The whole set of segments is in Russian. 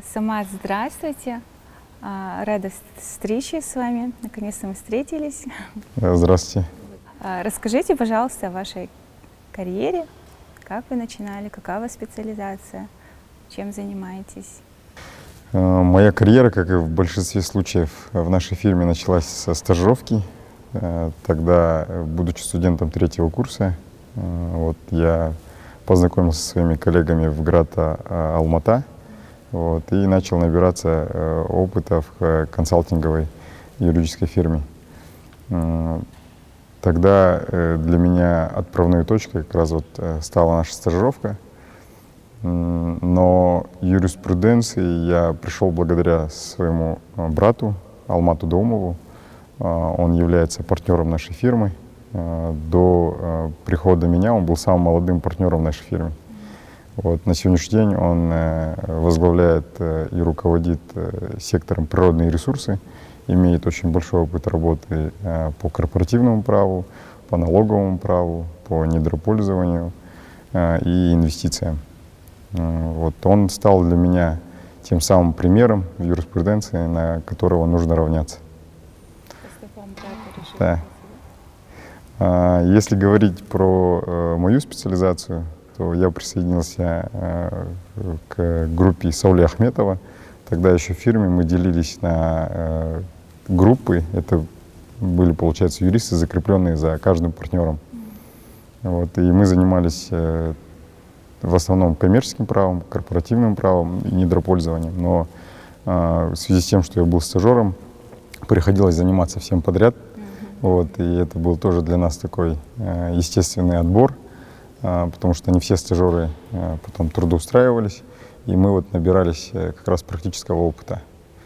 Самат, здравствуйте. Рада встрече с вами. Наконец-то мы встретились. Здравствуйте. Расскажите, пожалуйста, о вашей карьере. Как вы начинали, какая у вас специализация, чем занимаетесь? Моя карьера, как и в большинстве случаев в нашей фирме, началась со стажировки. Тогда, будучи студентом 3-го курса, я познакомился со своими коллегами в Грата Алмата и начал набираться опыта в консалтинговой юридической фирме. Тогда для меня отправной точкой как раз стала наша стажировка. Но юриспруденции я пришел благодаря своему брату Алмату Даумову. Он является партнером нашей фирмы. До прихода меня он был самым молодым партнером в нашей фирме. На сегодняшний день он возглавляет и руководит сектором природные ресурсы, имеет очень большой опыт работы по корпоративному праву, по налоговому праву, по недропользованию и инвестициям. Он стал для меня тем самым примером в юриспруденции, на которого нужно равняться. Да. Если говорить про мою специализацию, то я присоединился к группе Саули Ахметова. Тогда еще в фирме мы делились на группы. Это были, получается, юристы, закрепленные за каждым партнером. И мы занимались в основном коммерческим правом, корпоративным правом и недропользованием. Но в связи с тем, что я был стажером, приходилось заниматься всем подряд. И это был тоже для нас такой естественный отбор, потому что не все стажеры потом трудоустраивались, и мы набирались как раз практического опыта.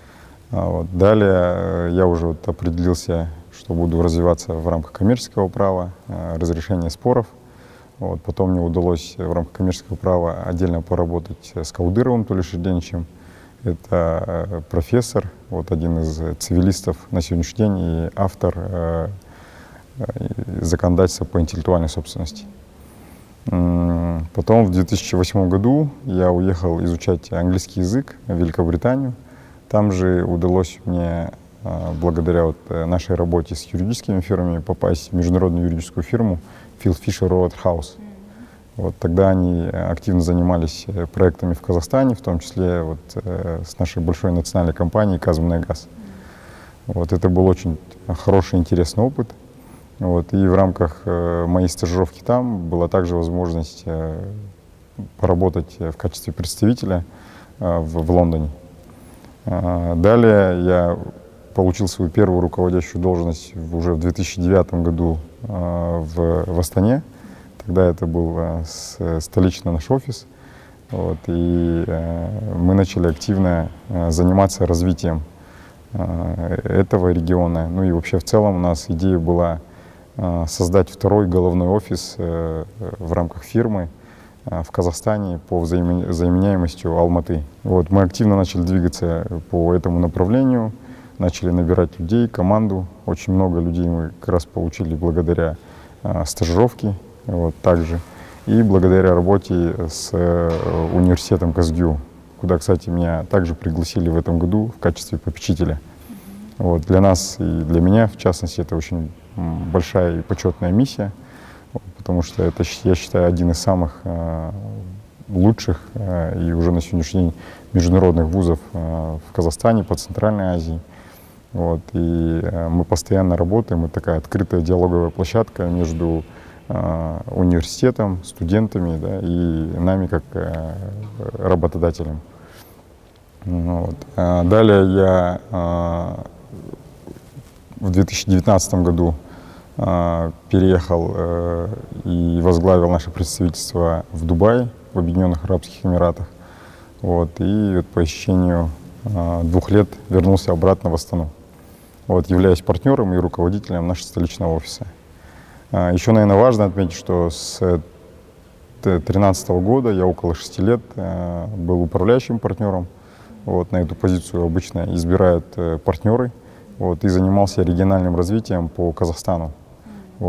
Далее я уже определился, что буду развиваться в рамках коммерческого права, разрешения споров. Потом мне удалось в рамках коммерческого права отдельно поработать с Каудыровым Тулешиденичем. Это профессор, один из цивилистов на сегодняшний день и автор законодательства по интеллектуальной собственности. Потом в 2008 году я уехал изучать английский язык в Великобританию. Там же удалось мне, благодаря нашей работе с юридическими фирмами, попасть в международную юридическую фирму Филд Фишер Роудхаус. Тогда они активно занимались проектами в Казахстане, в том числе с нашей большой национальной компанией «Казмунайгаз». Это был очень хороший, интересный опыт. И в рамках моей стажировки там была также возможность поработать в качестве представителя в Лондоне. Далее я получил свою первую руководящую должность уже в 2009 году в Астане. Тогда это был столичный наш офис. И мы начали активно заниматься развитием этого региона. И вообще в целом у нас идея была создать второй головной офис в рамках фирмы в Казахстане по взаимозаменяемостью Алматы. Мы активно начали двигаться по этому направлению, начали набирать людей, команду. Очень много людей мы как раз получили благодаря стажировке также. И благодаря работе с университетом Казгю, куда, кстати, меня также пригласили в этом году в качестве попечителя. Для нас и для меня, в частности, это очень большая и почетная миссия, потому что это, я считаю, один из самых лучших и уже на сегодняшний день международных вузов в Казахстане, по Центральной Азии. И мы постоянно работаем, это такая открытая диалоговая площадка между университетом, студентами, и нами как работодателем. Далее я в 2019 году переехал и возглавил наше представительство в Дубае, в Объединенных Арабских Эмиратах. И по истечению 2 лет вернулся обратно в Астану. Являюсь партнером и руководителем нашего столичного офиса. Еще, наверное, важно отметить, что с 2013 года я около 6 лет был управляющим партнером. На эту позицию обычно избирают партнеры. И занимался региональным развитием по Казахстану.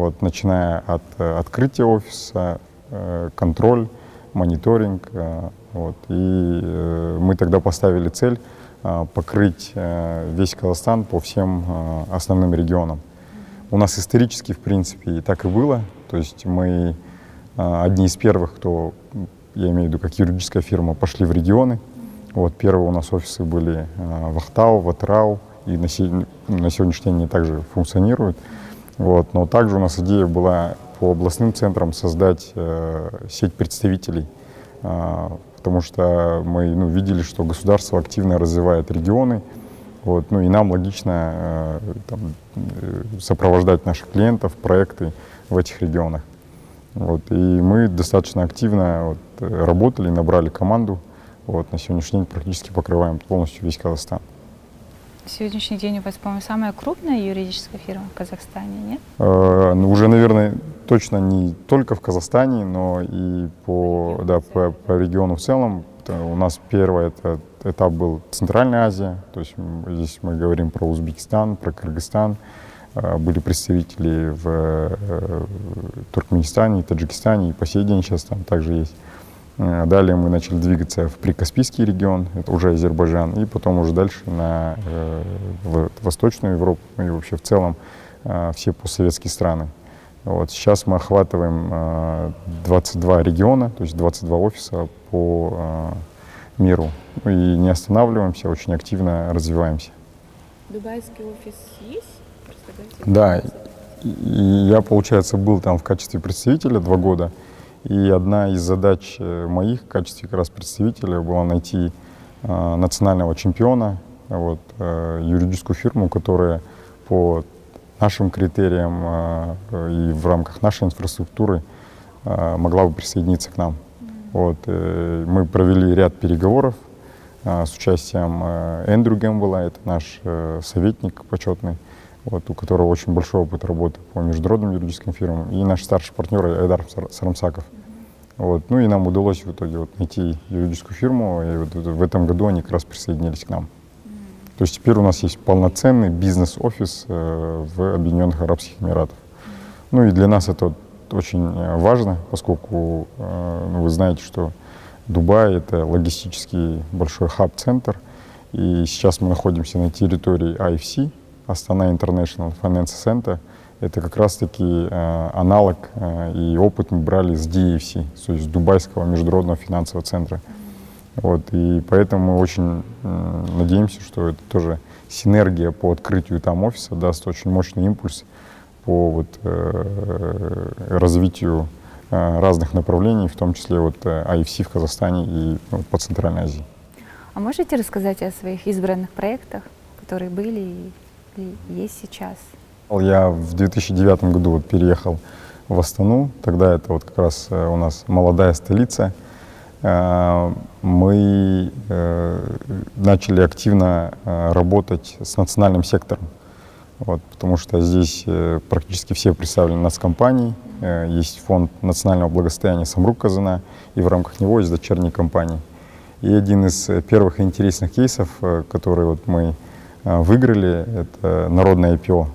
Начиная от открытия офиса, контроль, мониторинг, Вот. И мы тогда поставили цель покрыть весь Казахстан по всем основным регионам. У нас исторически, в принципе, и так и было. То есть мы одни из первых, кто, я имею в виду, как юридическая фирма, пошли в регионы. Вот, первые у нас офисы были в Ахтау, в Атырау, и на сегодняшний день они также функционируют. Вот. Но также у нас идея была по областным центрам создать сеть представителей, потому что мы видели, что государство активно развивает регионы, вот, и нам логично сопровождать наших клиентов, проекты в этих регионах. Вот, и мы достаточно активно работали, набрали команду. Вот, на сегодняшний день практически покрываем полностью весь Казахстан. На сегодняшний день у вас, по-моему, самая крупная юридическая фирма в Казахстане, нет? Уже, наверное, точно не только в Казахстане, но и по региону в целом. У нас первый этап был Центральная Азия, то есть здесь мы говорим про Узбекистан, про Кыргызстан. Были представители в Туркменистане, Таджикистане, и по сей день сейчас там также есть. Далее мы начали двигаться в Прикаспийский регион, это уже Азербайджан, и потом уже дальше в Восточную Европу, и вообще в целом все постсоветские страны. Вот. Сейчас мы охватываем 22 региона, то есть 22 офиса по миру. И не останавливаемся, очень активно развиваемся. Дубайский офис есть? Да, и я, получается, был там в качестве представителя 2 года. И одна из задач моих в качестве как раз представителя была найти национального чемпиона, юридическую фирму, которая по нашим критериям и в рамках нашей инфраструктуры могла бы присоединиться к нам. Вот. Мы провели ряд переговоров с участием Эндрю Гэмбелла, это наш советник почетный, у которого очень большой опыт работы по международным юридическим фирмам, и наш старший партнер Айдар Сарамсаков. Вот. И нам удалось в итоге найти юридическую фирму, и в этом году они как раз присоединились к нам. То есть теперь у нас есть полноценный бизнес-офис в Объединенных Арабских Эмиратах. И для нас это очень важно, поскольку вы знаете, что Дубай — это логистический большой хаб-центр, и сейчас мы находимся на территории IFC, Астана International Finance Center. Это как раз-таки аналог и опыт мы брали с DFC, то есть Дубайского международного финансового центра. Вот, и поэтому мы очень надеемся, что это тоже синергия по открытию там офиса даст очень мощный импульс по развитию разных направлений, в том числе IFC в Казахстане и по Центральной Азии. А можете рассказать о своих избранных проектах, которые были и есть сейчас? Я в 2009 году переехал в Астану, тогда это как раз у нас молодая столица. Мы начали активно работать с национальным сектором, потому что здесь практически все представлены нацкомпании. Есть фонд национального благосостояния «Самрук-Казына», и в рамках него есть дочерние компании. И один из первых интересных кейсов, который мы выиграли, это народное IPO.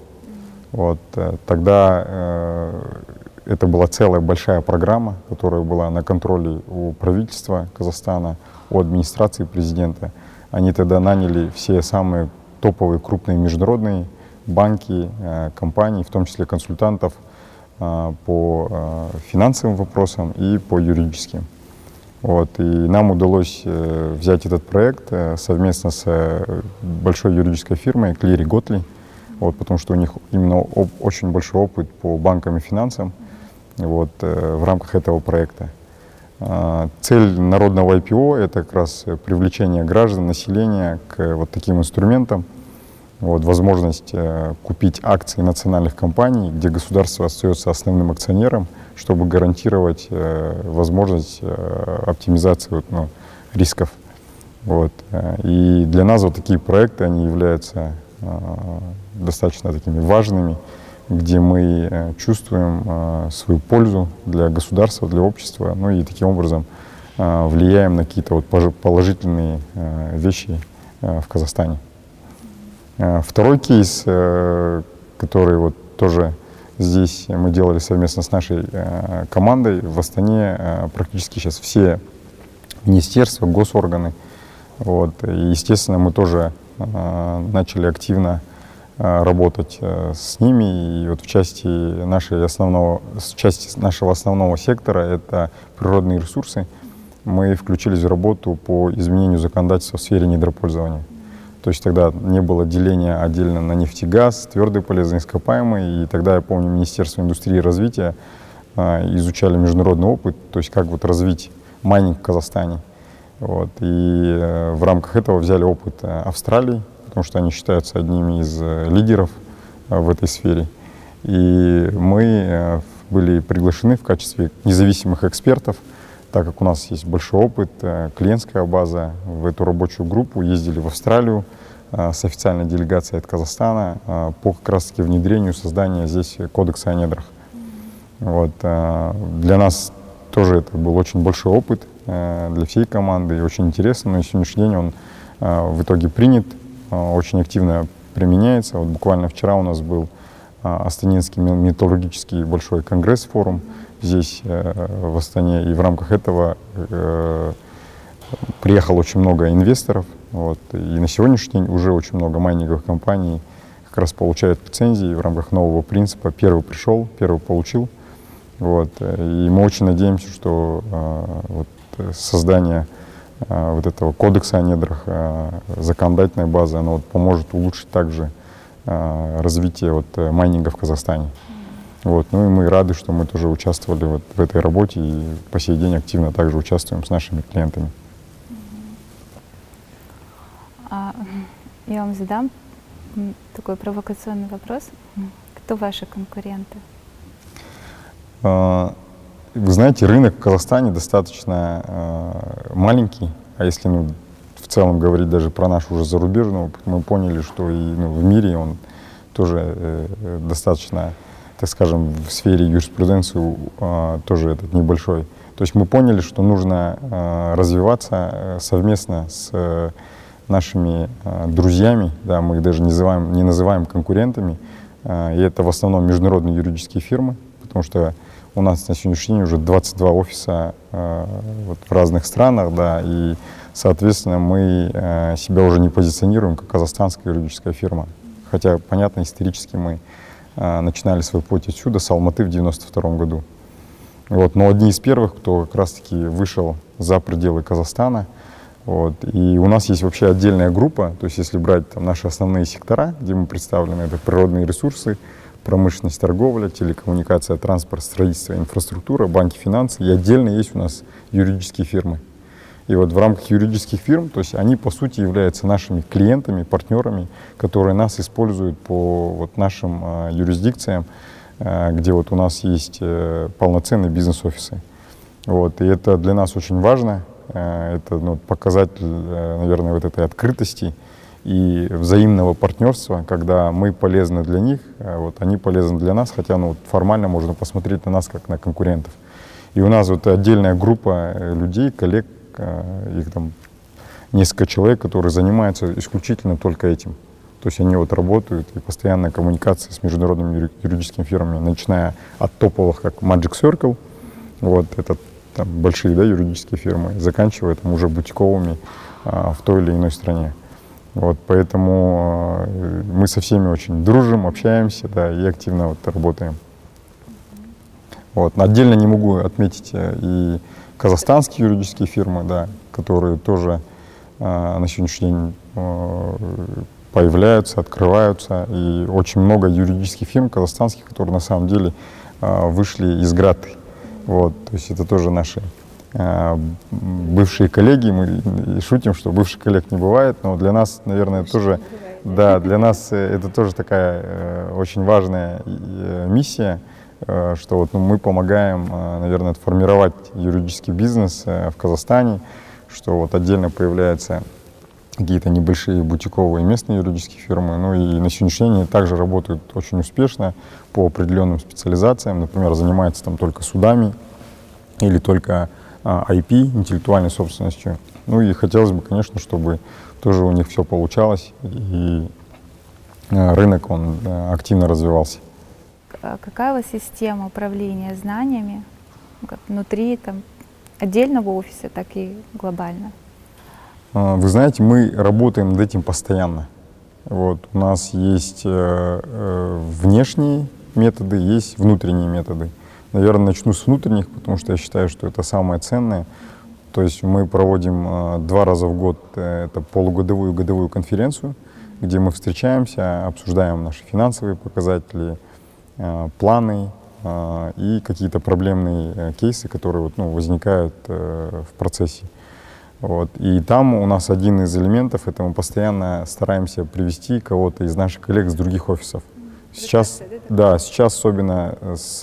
Тогда это была целая большая программа, которая была на контроле у правительства Казахстана, у администрации президента. Они тогда наняли все самые топовые крупные международные банки, компании, в том числе консультантов по финансовым вопросам и по юридическим. И нам удалось взять этот проект совместно с большой юридической фирмой Клири Готли, потому что у них именно очень большой опыт по банкам и финансам в рамках этого проекта. Цель народного IPO — это как раз привлечение граждан, населения к таким инструментам, возможность купить акции национальных компаний, где государство остается основным акционером, чтобы гарантировать возможность оптимизации рисков. И для нас такие проекты, они являются достаточно такими важными, где мы чувствуем свою пользу для государства, для общества, и таким образом влияем на какие-то положительные вещи в Казахстане. Второй кейс, который тоже здесь мы делали совместно с нашей командой в Астане, практически сейчас все министерства, госорганы. Вот. И, естественно, мы тоже начали активно работать с ними. И вот в части нашего основного сектора, это природные ресурсы, мы включились в работу по изменению законодательства в сфере недропользования. То есть тогда не было деления отдельно на нефть и газ, твердые полезные ископаемые. И тогда, я помню, Министерство индустрии и развития изучали международный опыт, то есть как вот развить майнинг в Казахстане. Вот. И в рамках этого взяли опыт Австралии, потому что они считаются одними из лидеров в этой сфере. И мы были приглашены в качестве независимых экспертов, так как у нас есть большой опыт, клиентская база. В эту рабочую группу ездили в Австралию с официальной делегацией от Казахстана по как раз-таки внедрению, созданию здесь кодекса о недрах. Вот. Для нас тоже это был очень большой опыт, для всей команды, и очень интересно. Но на сегодняшний день он в итоге принят, очень активно применяется. Вот буквально вчера у нас был Астанинский металлургический большой конгресс-форум здесь, в Астане, и в рамках этого приехало очень много инвесторов. Вот. И на сегодняшний день уже очень много майнинговых компаний как раз получают лицензии в рамках нового принципа. Первый пришел, первый получил. Вот. И мы очень надеемся, что вот создание вот этого кодекса о недрах, законодательной базы, оно вот поможет улучшить также развитие вот майнинга в Казахстане. Вот. Ну и мы рады, что мы тоже участвовали вот в этой работе и по сей день активно также участвуем с нашими клиентами. Я вам задам такой провокационный вопрос. Кто ваши конкуренты? Вы знаете, рынок в Казахстане достаточно маленький, а если в целом говорить даже про наш уже зарубежный опыт, мы поняли, что и в мире он тоже достаточно, так скажем, в сфере юриспруденции тоже этот небольшой. То есть мы поняли, что нужно развиваться совместно с нашими друзьями, да, мы их даже не называем конкурентами, и это в основном международные юридические фирмы, потому что у нас на сегодняшний день уже 22 офиса вот в разных странах, да, и, соответственно, мы себя уже не позиционируем как казахстанская юридическая фирма. Хотя, понятно, исторически мы начинали свой путь отсюда, с Алматы в 1992 году. Вот, но одни из первых, кто как раз-таки вышел за пределы Казахстана. Вот, и у нас есть вообще отдельная группа, то есть если брать там наши основные сектора, где мы представлены, это природные ресурсы, промышленность, торговля, телекоммуникация, транспорт, строительство, инфраструктура, банки, финансы. И отдельно есть у нас юридические фирмы. И вот в рамках юридических фирм, то есть они по сути являются нашими клиентами, партнерами, которые нас используют по вот нашим юрисдикциям, где вот у нас есть полноценные бизнес-офисы. Вот, и это для нас очень важно. Это показатель, наверное, вот этой открытости и взаимного партнерства, когда мы полезны для них, вот они полезны для нас, хотя формально можно посмотреть на нас как на конкурентов. И у нас вот отдельная группа людей, коллег, их там несколько человек, которые занимаются исключительно только этим. То есть они вот работают, и постоянная коммуникация с международными юридическими фирмами, начиная от топовых, как Magic Circle, вот это там большие, да, юридические фирмы, заканчивая там уже бутиковыми в той или иной стране. Вот, поэтому мы со всеми очень дружим, общаемся, да, и активно вот работаем. Вот. Отдельно не могу отметить и казахстанские юридические фирмы, да, которые тоже на сегодняшний день появляются, открываются. И очень много юридических фирм казахстанских, которые на самом деле вышли из Граты. Вот, то есть это тоже наши бывшие коллеги. Мы шутим, что бывших коллег не бывает, но для нас, наверное, тоже, да, для нас это тоже такая очень важная миссия, что вот мы помогаем, наверное, формировать юридический бизнес в Казахстане, что вот отдельно появляются какие-то небольшие бутиковые местные юридические фирмы, ну и на сегодняшний день они также работают очень успешно по определенным специализациям, например, занимаются там только судами или только IP, интеллектуальной собственностью. Ну и хотелось бы, конечно, чтобы тоже у них все получалось и рынок, он активно развивался. Какая у вас система управления знаниями, как внутри там отдельного офиса, так и глобально? Вы знаете, мы работаем над этим постоянно. Вот, у нас есть внешние методы, есть внутренние методы. Наверное, начну с внутренних, потому что я считаю, что это самое ценное. То есть мы проводим 2 раза в год это полугодовую и годовую конференцию, где мы встречаемся, обсуждаем наши финансовые показатели, планы и какие-то проблемные кейсы, которые вот, возникают в процессе. Вот. И там у нас один из элементов, это мы постоянно стараемся привести кого-то из наших коллег с других офисов. Сейчас, да, сейчас особенно с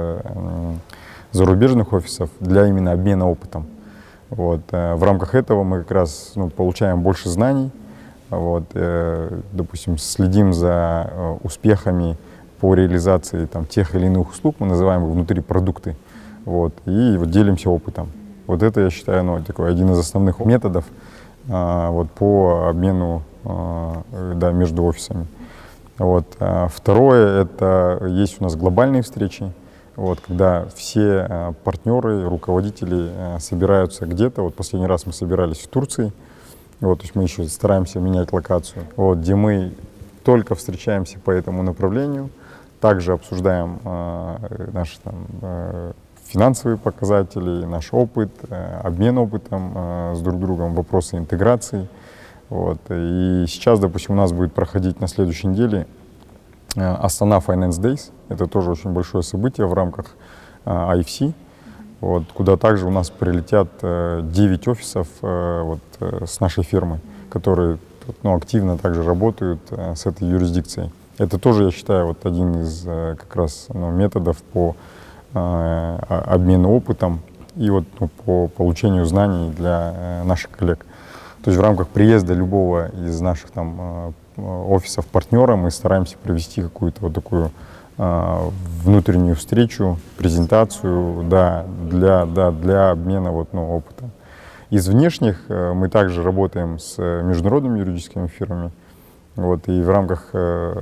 зарубежных офисов для именно обмена опытом. Вот. В рамках этого мы как раз получаем больше знаний, вот. Допустим, следим за успехами по реализации тех или иных услуг, мы называем их внутри продукты, вот. И вот делимся опытом. Вот это, я считаю, такой один из основных методов вот, по обмену между офисами. Вот. Второе, это есть у нас глобальные встречи, вот, когда все партнеры, руководители собираются где-то. Вот последний раз мы собирались в Турции, вот, то есть мы еще стараемся менять локацию, вот, где мы только встречаемся по этому направлению, также обсуждаем наши финансовые показатели, наш опыт, обмен опытом с друг другом, вопросы интеграции. Вот. И сейчас, допустим, у нас будет проходить на следующей неделе Астана Finance Days. Это тоже очень большое событие в рамках IFC, вот, куда также у нас прилетят 9 офисов вот, с нашей фирмой, которые активно также работают с этой юрисдикцией. Это тоже, я считаю, вот один из как раз методов по обмену опытом и вот, по получению знаний для наших коллег. То есть в рамках приезда любого из наших офисов партнера мы стараемся провести какую-то вот такую внутреннюю встречу, презентацию, да, для обмена опытом. Из внешних мы также работаем с международными юридическими фирмами. Вот, и в рамках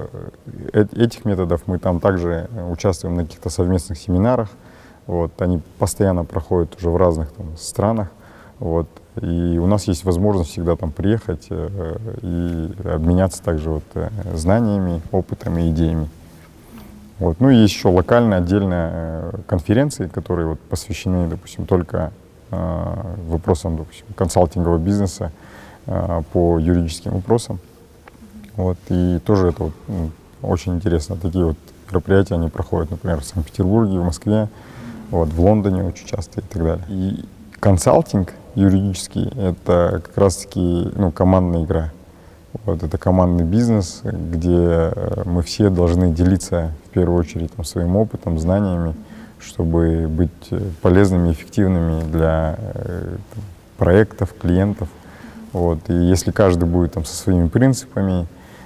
этих методов мы там также участвуем на каких-то совместных семинарах. Вот, они постоянно проходят уже в разных странах. Вот, и у нас есть возможность всегда там приехать и обменяться также вот, знаниями, опытом и идеями. Вот. Ну и есть еще локальные отдельные конференции, которые вот посвящены, допустим, только вопросам, допустим, консалтингового бизнеса по юридическим вопросам. Вот. И тоже это вот, очень интересно. Такие вот мероприятия, они проходят, например, в Санкт-Петербурге, в Москве, вот, в Лондоне очень часто и так далее. И консалтинг юридический — это как раз-таки командная игра. Вот, это командный бизнес, где мы все должны делиться в первую очередь своим опытом, знаниями, чтобы быть полезными, эффективными для проектов, клиентов. Вот. И если каждый будет со своими принципами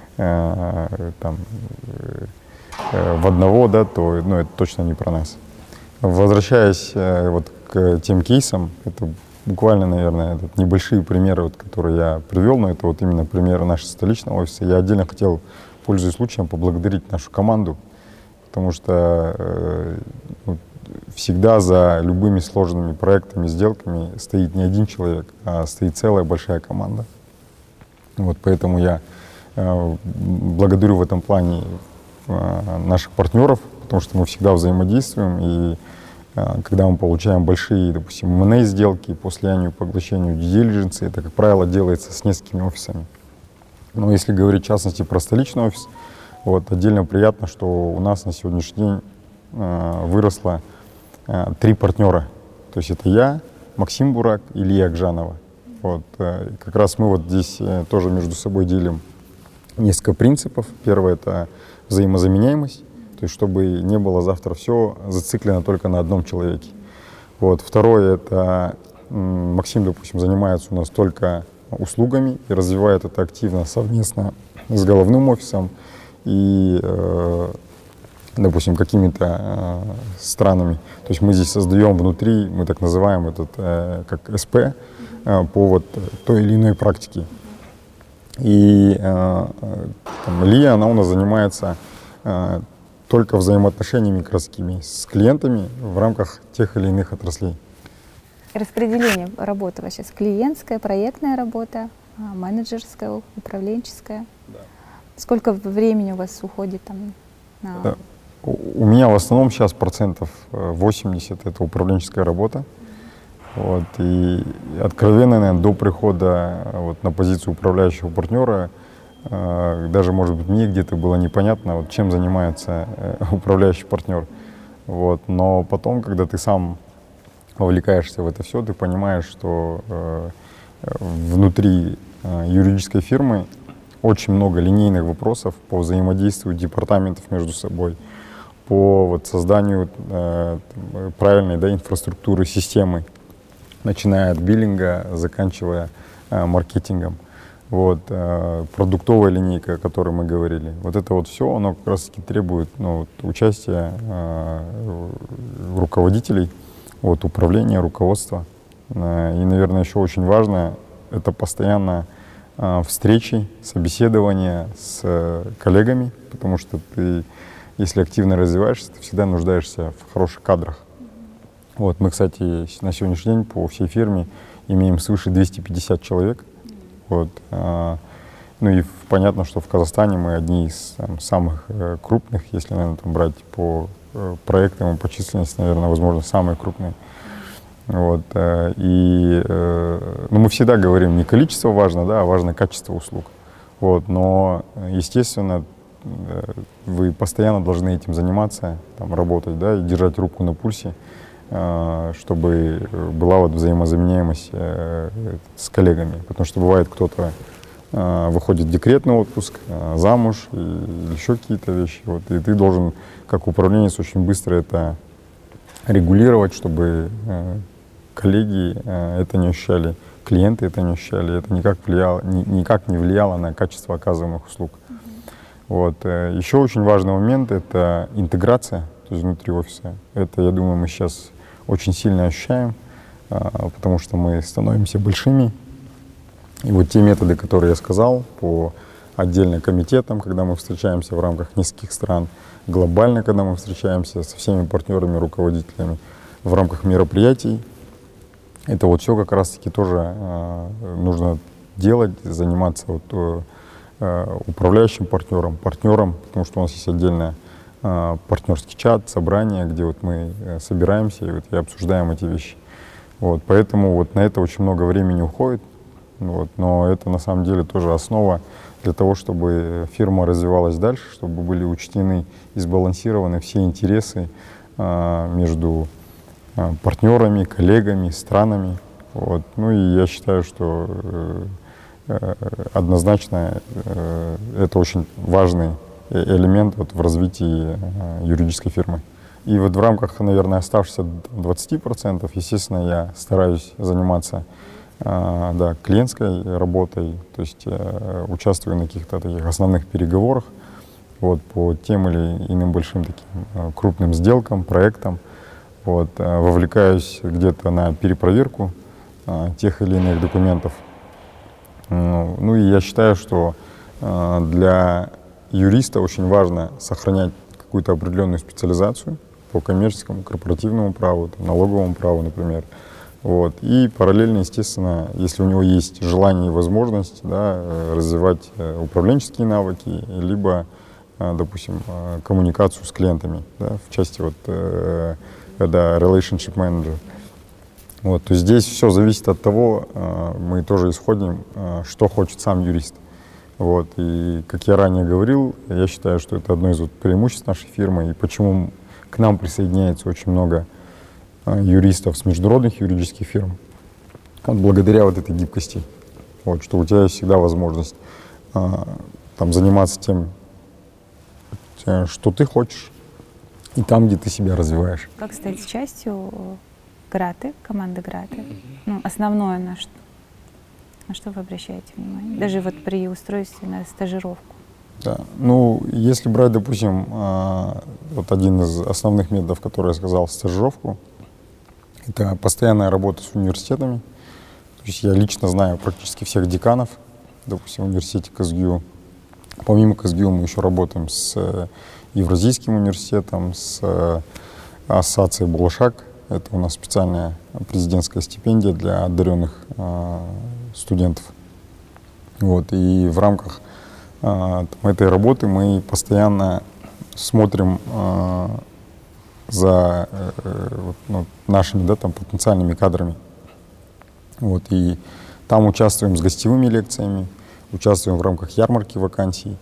в одного, да, то это точно не про нас. Возвращаясь вот к тем кейсам, это буквально, наверное, небольшие примеры, вот, которые я привел, но это вот именно примеры нашего столичного офиса. Я отдельно хотел, пользуясь случаем, поблагодарить нашу команду, потому что всегда за любыми сложными проектами, сделками стоит не один человек, а стоит целая большая команда. Вот, поэтому я благодарю в этом плане наших партнеров, потому что мы всегда взаимодействуем, и когда мы получаем большие, допустим, M&A сделки по слиянию и поглощению due diligence, это, как правило, делается с несколькими офисами. Но если говорить в частности про столичный офис, вот, отдельно приятно, что у нас на сегодняшний день выросло 3 партнера. То есть это я, Максим Бурак и Илья Акжанова. Вот, как раз мы вот здесь тоже между собой делим несколько принципов. Первое — это взаимозаменяемость. То есть чтобы не было завтра все зациклено только на одном человеке. Вот. Второе — это Максим, допустим, занимается у нас только услугами и развивает это активно совместно с головным офисом и, допустим, какими-то странами. То есть мы здесь создаем внутри, мы так называем этот как СП по вот той или иной практике. И Лия, она у нас занимается только взаимоотношениями с клиентами в рамках тех или иных отраслей. Распределение работы у вас сейчас клиентская, проектная работа, менеджерская, управленческая. Да. Сколько времени у вас уходит там на... Да. У меня в основном сейчас 80% это управленческая работа. Вот, и откровенно, наверное, до прихода вот, на позицию управляющего партнера, даже, может быть, мне где-то было непонятно, вот, чем занимается управляющий партнер. Вот, но потом, когда ты сам вовлекаешься в это все, ты понимаешь, что внутри юридической фирмы очень много линейных вопросов по взаимодействию департаментов между собой, по вот, созданию правильной, да, инфраструктуры системы, начиная от биллинга, заканчивая маркетингом. Вот, продуктовая линейка, о которой мы говорили. Вот это вот все, оно как раз-таки требует вот, участия руководителей, вот, управления, руководства. И, наверное, еще очень важно, это постоянно встречи, собеседования с коллегами, потому что ты, если активно развиваешься, ты всегда нуждаешься в хороших кадрах. Вот, мы, кстати, на сегодняшний день по всей фирме имеем свыше 250 человек. Вот, ну и понятно, что в Казахстане мы одни из самых крупных, если, наверное, там брать по проектам и по численности, наверное, возможно, самые крупные. Вот, ну, мы всегда говорим, не количество важно, да, а важно качество услуг. Вот, но, естественно, вы постоянно должны этим заниматься, там, работать, да, и держать руку на пульсе, чтобы была вот взаимозаменяемость с коллегами. Потому что бывает, кто-то выходит в декретный отпуск, замуж или еще какие-то вещи. Вот, и ты должен, как управленец, очень быстро это регулировать, чтобы коллеги это не ощущали, клиенты это не ощущали, это никак не влияло на качество оказываемых услуг. Вот. Еще очень важный момент — это интеграция, то есть внутри офиса. Это, я думаю, мы сейчас очень сильно ощущаем, потому что мы становимся большими. И вот те методы, которые я сказал, по отдельно комитетам, когда мы встречаемся в рамках нескольких стран, глобально, когда мы встречаемся со всеми партнерами, руководителями в рамках мероприятий, это вот все как раз-таки тоже нужно делать, заниматься вот, управляющим партнером, потому что у нас есть отдельно партнерский чат, собрание, где вот мы собираемся и обсуждаем эти вещи. Вот, поэтому вот на это очень много времени уходит, вот, но это на самом деле тоже основа для того, чтобы фирма развивалась дальше, чтобы были учтены и сбалансированы все интересы между партнерами, коллегами, странами. Вот. Ну и я считаю, что однозначно это очень важный элемент вот в развитии юридической фирмы. И вот в рамках, наверное, оставшихся 20%, естественно, я стараюсь заниматься да, клиентской работой, то есть участвую на каких-то таких основных переговорах вот, по тем или иным большим таким крупным сделкам, проектам. Вот, вовлекаюсь где-то на перепроверку тех или иных документов. Ну и я считаю, что для юриста очень важно сохранять какую-то определенную специализацию по коммерческому, корпоративному праву, налоговому праву, например. Вот. И параллельно, естественно, если у него есть желание и возможность, да, развивать управленческие навыки, либо, допустим, коммуникацию с клиентами, да, в части вот, когда relationship manager. Вот, то есть здесь все зависит от того, мы тоже исходим, что хочет сам юрист. Вот, и как я ранее говорил, я считаю, что это одно из вот преимуществ нашей фирмы, и почему к нам присоединяется очень много юристов с международных юридических фирм, вот, благодаря вот этой гибкости, вот, что у тебя есть всегда возможность там, заниматься тем, что ты хочешь, и там, где ты себя развиваешь. Как стать частью Граты, команды Граты? Ну, основное на что вы обращаете внимание? Даже вот при устройстве на стажировку. Да. Ну, если брать, допустим, вот один из основных методов, который я сказал, стажировку, это постоянная работа с университетами. То есть я лично знаю практически всех деканов, допустим, в университете КСГУ. Помимо КСГУ мы еще работаем с Евразийским университетом, с ассоциацией Булашак, Это у нас специальная президентская стипендия для одаренных студентов. Вот. И в рамках этой работы мы постоянно смотрим за нашими потенциальными кадрами. Вот. И там участвуем с гостевыми лекциями, участвуем в рамках ярмарки вакансий,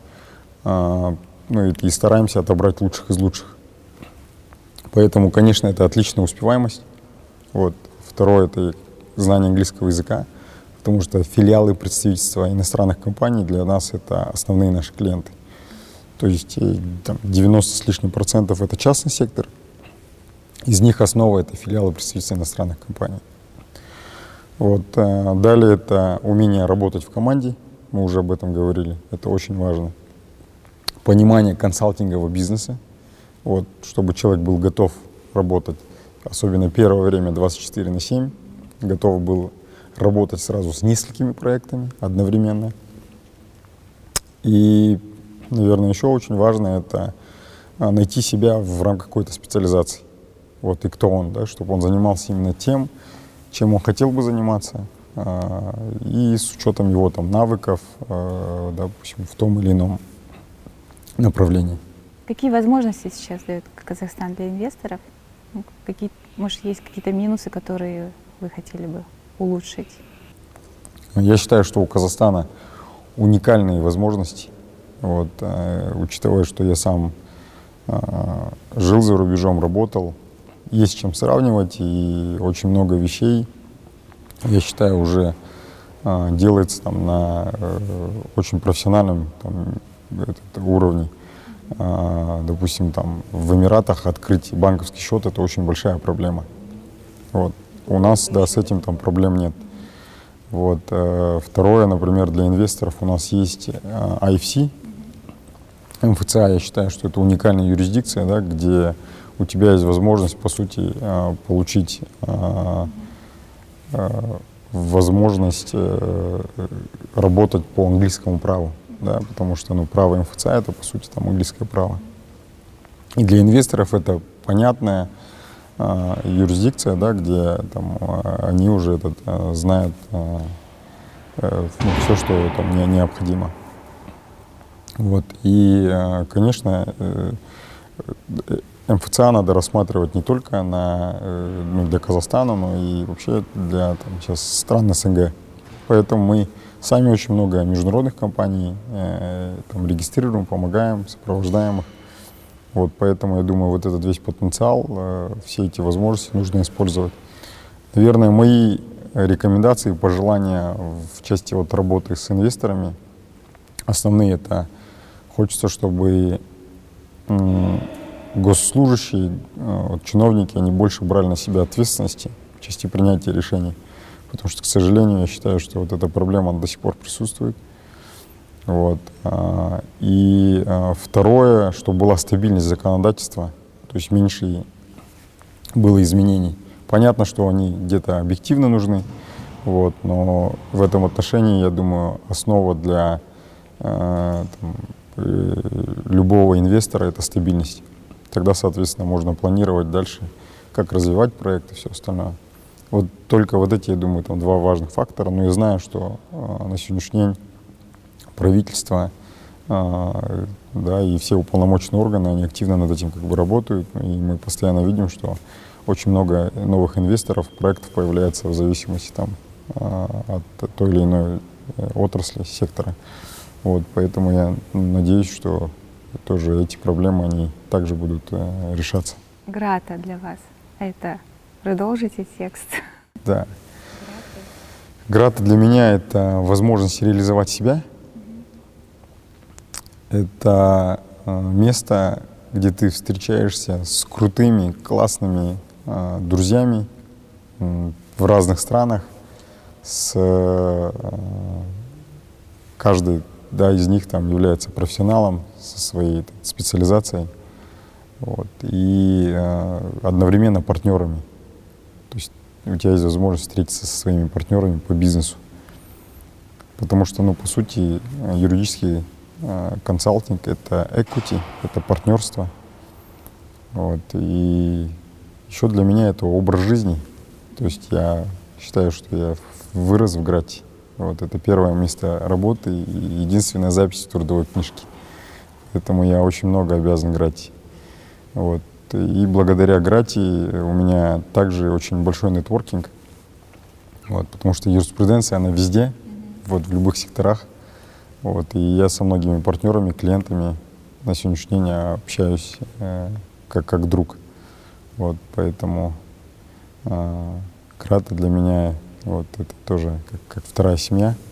и стараемся отобрать лучших из лучших. Поэтому, конечно, это отличная успеваемость. Вот. Второе — это знание английского языка, потому что филиалы представительства иностранных компаний для нас — это основные наши клиенты. То есть 90 с лишним процентов — это частный сектор. Из них основа — это филиалы представительства иностранных компаний. Вот. Далее это умение работать в команде. Мы уже об этом говорили. Это очень важно. Понимание консалтингового бизнеса. Вот, чтобы человек был готов работать, особенно первое время, 24/7, готов был работать сразу с несколькими проектами одновременно. И, наверное, еще очень важно — это найти себя в рамках какой-то специализации. Вот, и кто он, да, чтобы он занимался именно тем, чем он хотел бы заниматься, и с учетом его навыков, допустим, в том или ином направлении. Какие возможности сейчас дает Казахстан для инвесторов? Может, есть какие-то минусы, которые вы хотели бы улучшить? Я считаю, что у Казахстана уникальные возможности. Вот, учитывая, что я сам жил за рубежом, работал, есть чем сравнивать, и очень много вещей, я считаю, уже делается на очень профессиональном уровне. Допустим, в Эмиратах открыть банковский счет — это очень большая проблема. Вот. У нас, с этим проблем нет. Вот. Второе, например, для инвесторов у нас есть IFC. МФЦА, я считаю, что это уникальная юрисдикция, где у тебя есть возможность, по сути, получить возможность работать по английскому праву. Потому что право МФЦА — это, по сути, английское право. И для инвесторов это понятная юрисдикция, где они уже знают все, что необходимо. Вот. И, конечно, МФЦА надо рассматривать не только для Казахстана, но и вообще для сейчас стран СНГ. Поэтому мы сами очень много международных компаний регистрируем, помогаем, сопровождаем их. Вот, поэтому, я думаю, вот этот весь потенциал, все эти возможности нужно использовать. Наверное, мои рекомендации, пожелания в части работы с инвесторами основные — это хочется, чтобы госслужащие, чиновники, они больше брали на себя ответственности в части принятия решений. Потому что, к сожалению, я считаю, что эта проблема до сих пор присутствует. Вот. И второе, чтобы была стабильность законодательства, то есть меньше было изменений. Понятно, что они где-то объективно нужны, но в этом отношении, я думаю, основа для любого инвестора — это стабильность. Тогда, соответственно, можно планировать дальше, как развивать проект и все остальное. Вот только эти, я думаю, два важных фактора. Но я знаю, что на сегодняшний день правительство, и все уполномоченные органы, они активно над этим работают. И мы постоянно видим, что очень много новых инвесторов, проектов появляется в зависимости от той или иной отрасли, сектора. Вот, поэтому я надеюсь, что тоже эти проблемы, они также будут решаться. Грата для вас — это... Продолжите текст. Да. Грата для меня — это возможность реализовать себя. Это место, где ты встречаешься с крутыми, классными друзьями в разных странах. Каждый из них является профессионалом со своей специализацией. Вот, и одновременно партнерами. То есть у тебя есть возможность встретиться со своими партнерами по бизнесу. Потому что, по сути, юридический консалтинг — это equity, это партнерство. Вот, и Еще для меня это образ жизни. То есть я считаю, что я вырос в Грате. Вот это первое место работы и единственная запись в трудовой книжке. Поэтому я очень много обязан Грате. Вот. И благодаря Грате у меня также очень большой нетворкинг. Вот, потому что юриспруденция, она везде, вот, в любых секторах. Вот, и я со многими партнерами, клиентами на сегодняшний день общаюсь как друг. Вот, поэтому Грата для меня вот, это тоже как вторая семья.